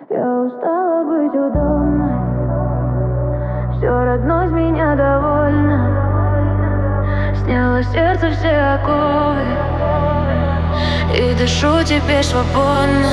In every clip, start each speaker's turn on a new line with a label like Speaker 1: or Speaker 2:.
Speaker 1: Я устала быть удобной, все родное с меня довольно. Сняло сердце все оковы и дышу теперь свободно.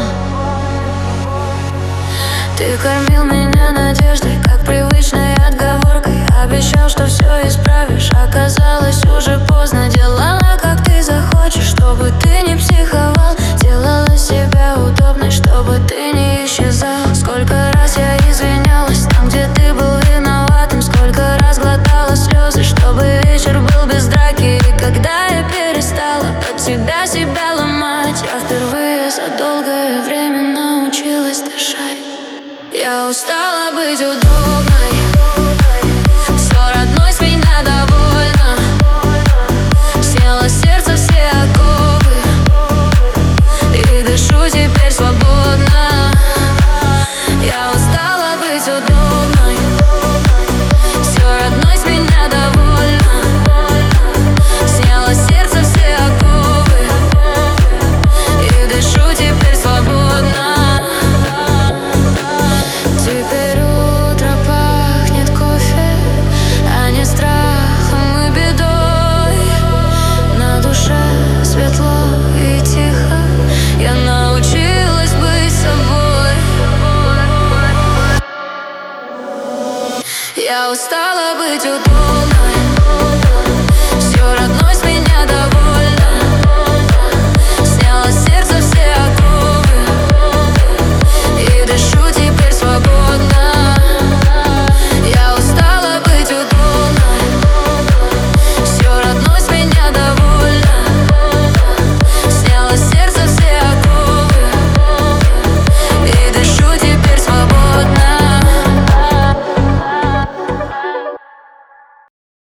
Speaker 1: Ты кормил меня надеждой, как привычной отговоркой. Обещал, что все исправишь, оказалось уже поздно. Делала, как ты захочешь, чтобы ты не психовал. Делала себя удобной, чтобы ты не исчезал. Сколько раз я извинялась там, где ты был виноватым. Сколько раз глотала слезы, чтобы вечер был без драки. И когда я перестала под себя ломать, я впервые за долгое время научилась дышать. Я устала быть удобной, все родное с меня довольно. Сняло сердце все оковы и дышу теперь свободно. Я устала быть удобной, все родное с меня довольно. Сняло сердце все оковы и дышу теперь свободно. Теперь утро пахнет кофе, а не страхом и бедой. На душе светло и тихо, я научилась быть собой. Я устала быть удобной.